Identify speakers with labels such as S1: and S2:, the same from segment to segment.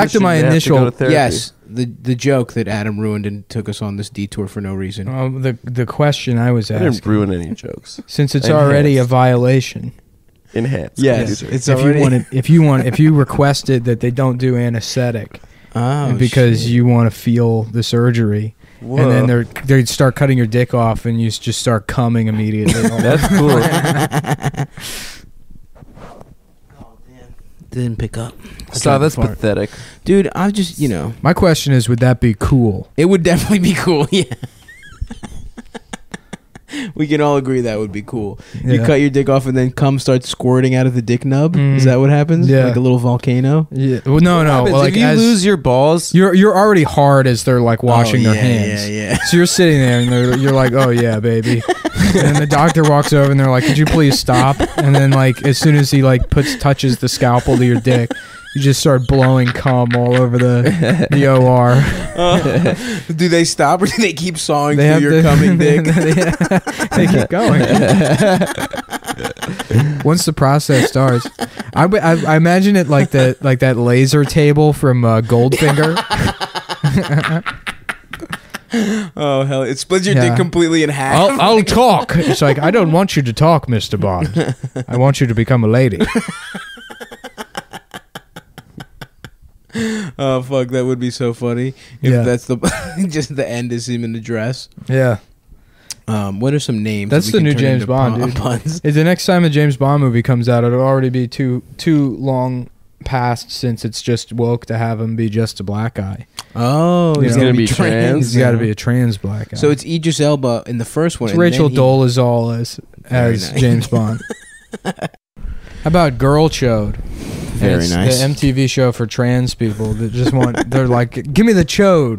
S1: back to my
S2: you have to
S1: initial
S2: go to therapy.
S3: Yes, the joke that Adam ruined and took us on this detour for no reason.
S1: the question I was
S2: I didn't
S1: asking,
S2: ruin any jokes.
S1: since it's already a
S2: Enhanced.
S1: violation.
S2: Enhanced.
S3: Yes,
S2: Computer.
S3: it's
S1: If
S3: already.
S1: if you requested that they don't do anesthetic
S3: Oh,
S1: because
S3: shit.
S1: you want to feel the surgery,
S2: Whoa.
S1: and then they start cutting your dick off, and you just start coming immediately.
S2: That's cool.
S3: Didn't pick up.
S2: So that's
S1: fart.
S2: pathetic.
S3: Dude, I just,
S1: My question is, would that be cool?
S3: it would definitely be cool. Yeah. We can all agree that would be cool. You
S1: Yeah.
S3: cut your dick off and then cum starts squirting out of the dick nub. Is that what happens?
S1: Yeah.
S3: Like a little volcano?
S1: Yeah. Well, no.
S2: Happens
S1: Well, like
S2: if you
S1: as
S2: lose your balls,
S1: you're already hard as they're like washing their hands.
S3: Yeah.
S1: So you're sitting there and you're like, oh yeah, baby. And then the doctor walks over and they're like, could you please stop? And then like as soon as he like touches the scalpel to your dick, you just start blowing cum all over the OR.
S3: Do they stop or do they keep sawing
S1: They
S3: through
S1: have
S3: your
S1: to-
S3: coming dick?
S1: They keep going. Once the process starts, I imagine it like that laser table from Goldfinger.
S3: Oh, hell. It splits your
S1: Yeah.
S3: dick completely in half.
S1: I'll talk. It's like, I don't want you to talk, Mr. Bond. I want you to become a lady.
S3: Oh, fuck. That would be so funny. If
S1: Yeah.
S3: that's the just the end is him in a dress.
S1: Yeah.
S3: What are some names?
S1: That's
S3: that we
S1: the
S3: can
S1: new
S3: turn
S1: James
S3: into
S1: Bond, dude.
S3: puns?
S1: If the next time a James Bond movie comes out, it'll already be too long past since it's just woke to have him be just a black guy.
S3: Oh,
S1: He's
S2: gonna be trans?
S1: He's got to be a trans black guy.
S3: So it's Idris Elba in the first one.
S1: It's
S3: and
S1: Rachel
S3: then he-
S1: Dolezal as
S3: Very nice.
S1: James Bond. How about Girl Chode?
S3: Very
S1: It's
S3: nice.
S1: The MTV show for trans people that just want. They're like, give me the chode.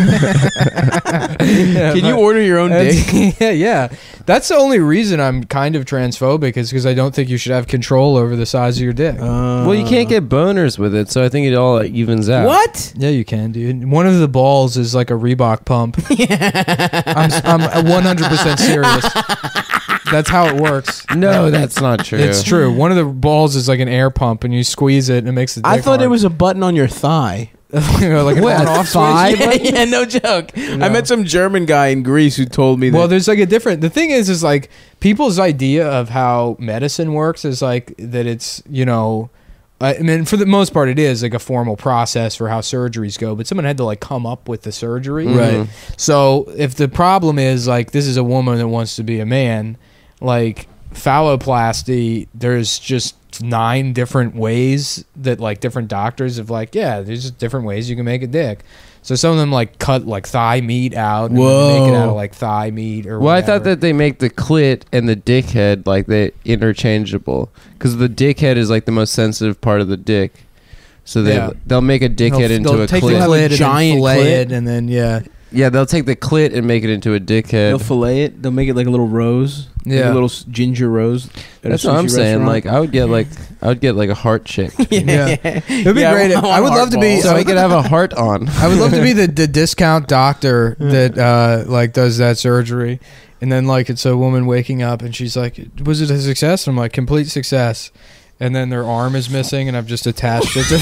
S3: Can you order your own dick?
S1: Yeah. That's the only reason I'm kind of transphobic is because I don't think you should have control over the size of your dick.
S2: well, you can't get boners with it, so I think it all evens out.
S3: What?
S1: Yeah, you can, dude. One of the balls is like a Reebok pump. I'm 100% serious. That's how it works.
S2: No, that's not true.
S1: It's true. One of the balls is like an air pump, and you squeeze it, and it makes the dick
S3: I thought it
S1: hard.
S3: was a button on your thigh.
S1: like an
S2: What, a
S1: on-off
S2: thigh
S1: switch.
S3: Yeah, no joke. I
S1: No.
S3: met some German guy in Greece who told me that.
S1: Well, there's like a different. The thing is like people's idea of how medicine works is like that. It's I mean, for the most part, it is like a formal process for how surgeries go. But someone had to like come up with the surgery,
S3: Right.
S1: So if the problem is like this is a woman that wants to be a man, like phalloplasty, there's just 9 different ways that like different doctors have like, yeah, there's just different ways you can make a dick. So some of them like cut like thigh meat out and then they make it out of like thigh meat or
S2: Well, I
S1: whatever.
S2: thought that they make the clit and the dick head like they interchangeable because the dick head is like the most sensitive part of the dick. So they'll make a dick head into
S1: they'll
S2: a
S1: take
S2: clit.
S1: the clit and
S3: Giant
S1: then fillet
S3: clit.
S1: it and then
S2: Yeah, they'll take the clit and make it into a dick
S3: they'll
S2: head.
S3: fillet it. They'll make it like a little rose. Like
S1: Yeah.
S3: a little ginger rose. at a
S2: That's what I'm
S3: sushi
S2: saying.
S3: restaurant.
S2: Like I would get like a heart chick,
S1: Yeah. It'd be
S3: Yeah,
S1: great.
S3: want
S1: I would love to be.
S3: heart
S2: so I could have a heart on.
S1: I would love to be the discount doctor that like does that surgery, and then like it's a woman waking up and she's like, "Was it a success?" And I'm like, "Complete success," and then their arm is missing, and I've just attached it to.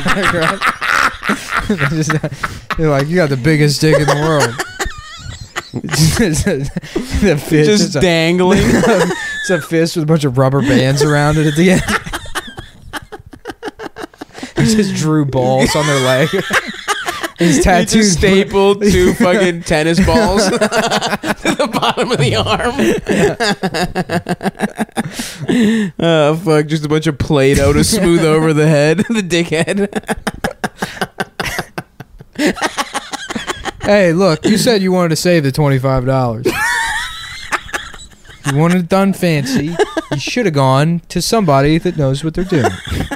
S1: They're like, "You got the biggest dick in the world." The fist,
S3: Just
S1: it's a-
S3: dangling.
S1: it's a fist with a bunch of rubber bands around it at the end. He just drew balls on their leg. He's
S3: He
S1: tattooed.
S3: just stapled 2 fucking tennis balls to the bottom of the arm. Oh, fuck. Just a bunch of Play-Doh to smooth over the head. The dickhead.
S1: Hey, look, you said you wanted to save the $25. You wanted it done fancy. You should have gone to somebody that knows what they're doing.